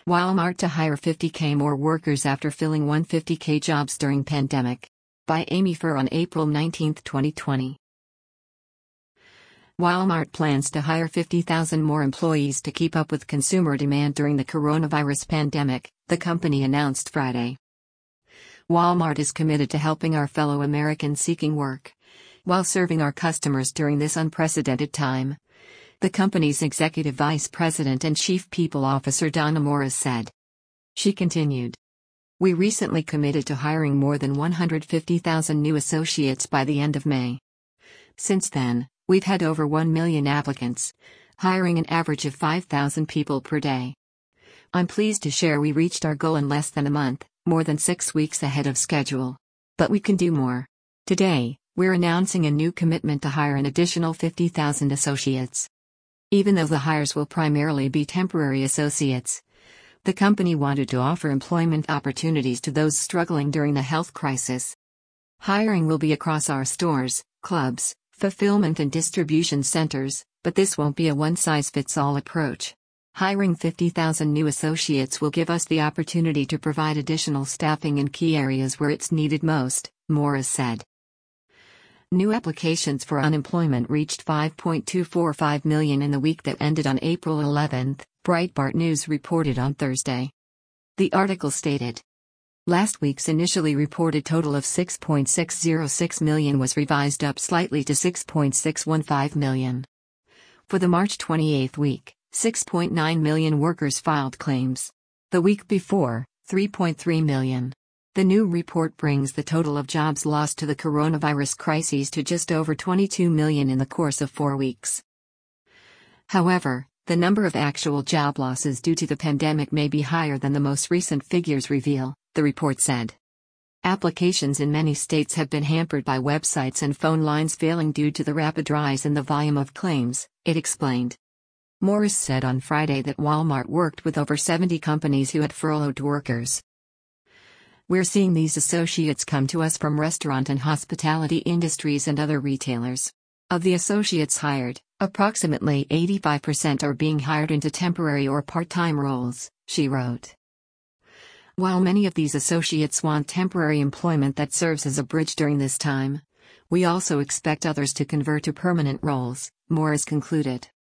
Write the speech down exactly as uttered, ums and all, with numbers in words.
Walmart to hire fifty K more workers after filling one hundred fifty K jobs during pandemic. By Amy Furr on April nineteenth, twenty twenty. Walmart plans to hire fifty thousand more employees to keep up with consumer demand during the coronavirus pandemic, the company announced Friday. Walmart is committed to helping our fellow Americans seeking work while serving our customers during this unprecedented time, the company's executive vice president and chief people officer Donna Morris said. She continued. We recently committed to hiring more than one hundred fifty thousand new associates by the end of May. Since then, we've had over one million applicants, hiring an average of five thousand people per day. I'm pleased to share we reached our goal in less than a month, more than six weeks ahead of schedule. But we can do more. Today, we're announcing a new commitment to hire an additional fifty thousand associates. Even though the hires will primarily be temporary associates, the company wanted to offer employment opportunities to those struggling during the health crisis. Hiring will be across our stores, clubs, fulfillment and distribution centers, but this won't be a one-size-fits-all approach. Hiring fifty thousand new associates will give us the opportunity to provide additional staffing in key areas where it's needed most, Morris said. New applications for unemployment reached five point two four five million in the week that ended on April eleventh, Breitbart News reported on Thursday. The article stated. Last week's initially reported total of six point six zero six million was revised up slightly to six point six one five million. For the March twenty-eighth week, six point nine million workers filed claims. The week before, three point three million. The new report brings the total of jobs lost to the coronavirus crisis to just over twenty-two million in the course of four weeks. However, the number of actual job losses due to the pandemic may be higher than the most recent figures reveal, the report said. Applications in many states have been hampered by websites and phone lines failing due to the rapid rise in the volume of claims, it explained. Morris said on Friday that Walmart worked with over seventy companies who had furloughed workers. We're seeing these associates come to us from restaurant and hospitality industries and other retailers. Of the associates hired, approximately eighty-five percent are being hired into temporary or part-time roles, she wrote. While many of these associates want temporary employment that serves as a bridge during this time, we also expect others to convert to permanent roles, Morris concluded.